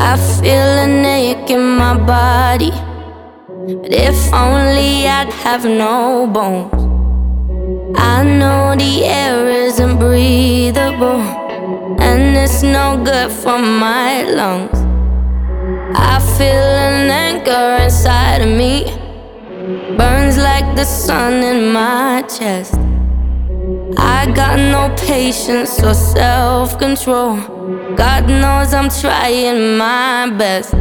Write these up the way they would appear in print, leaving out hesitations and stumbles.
I feel an ache in my body, but if only I'd have no bones. I know the air isn't breathable, and it's no good for my lungs. I feel an anchor inside of me, burns like the sun in my chest. I got no patience or self-control. God knows I'm trying my best.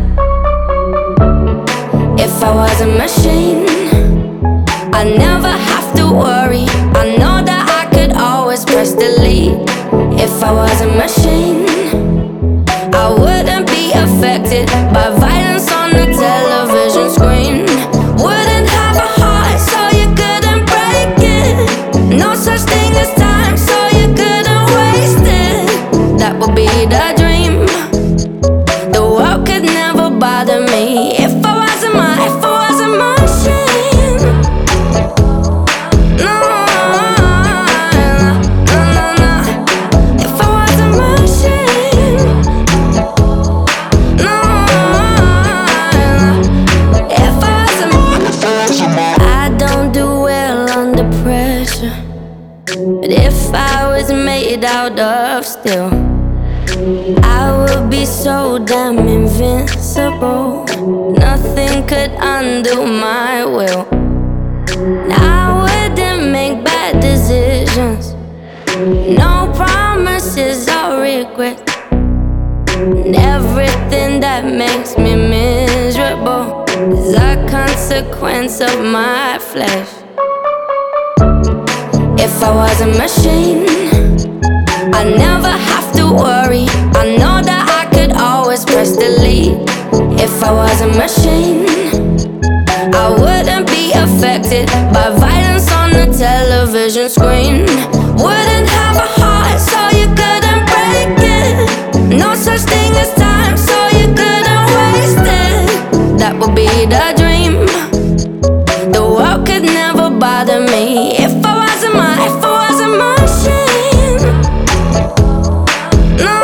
If I was a machine, I'd never have to worry. I know that I could always press delete. If I was a machine, I wouldn't be affected by violence on the television screen. Wouldn't have a heart, so you couldn't break it. No such thing as time, so you couldn't waste it. That would be the dream. The world could never bother me if I was a machine. No, no, no, no. If I was a machine. No, if I was a I don't do well under pressure, but if I was made out of steel, I would be so damn invincible. Nothing could undo my will. I wouldn't make bad decisions, no promises or regret. And everything that makes me miserable is a consequence of my flesh. If I was a machine, I'd never have to worry. I know that I could always press delete. If I was a machine, I wouldn't be affected by violence on the television screen. Wouldn't have a heart, so you couldn't break it. No such thing as time, so you couldn't waste it. That would be the dream. The world could never bother me if I was a machine. No,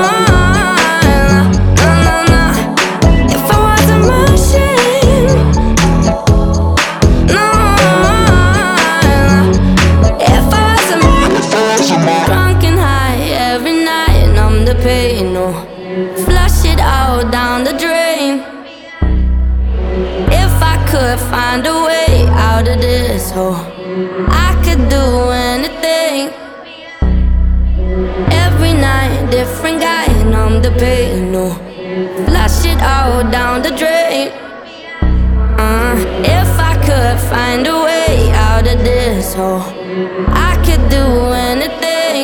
no, no, no. If I was a machine. No, if I was a drunk and high every night, numb the pain, no. Flush it all down the drain. If I could find a way out of this hole, I could do anything. Every night, different guy, numb the pain, no. Flush it all down the drain. If I could find a way out of this hole, I could do anything.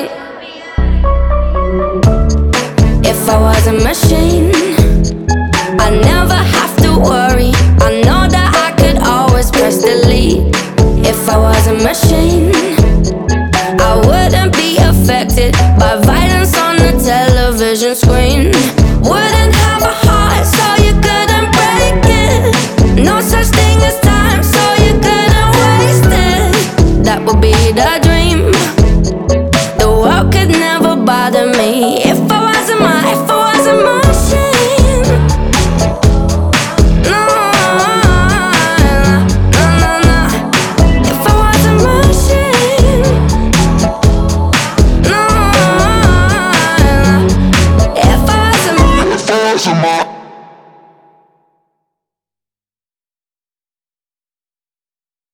If I was a machine, I'd never have to worry. I know that I could always press delete. If I was a machine, I wouldn't be affected by violence on the television screen. Wouldn't have a heart, so you couldn't break it. No such thing as time, so you couldn't waste it. That would be the dream. The world could never bother me if I was a machine. No, no, no, no. If I was a machine. No, if I was a